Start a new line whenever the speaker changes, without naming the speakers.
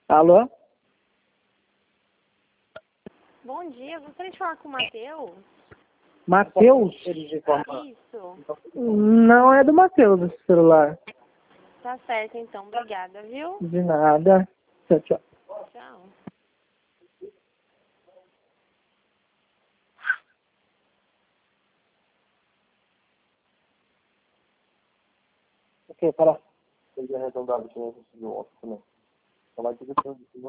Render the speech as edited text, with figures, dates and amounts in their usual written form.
Alô?
Bom dia, gostaria de falar com o Matheus.
Matheus?
Isso,
Não é do Matheus esse celular.
tá certo então, obrigada, viu?
De nada. Tchau, tchau.
Tchau.
Ok, para.
Ele é arredondado, que nem a gente viu ontem também. Só vai ter que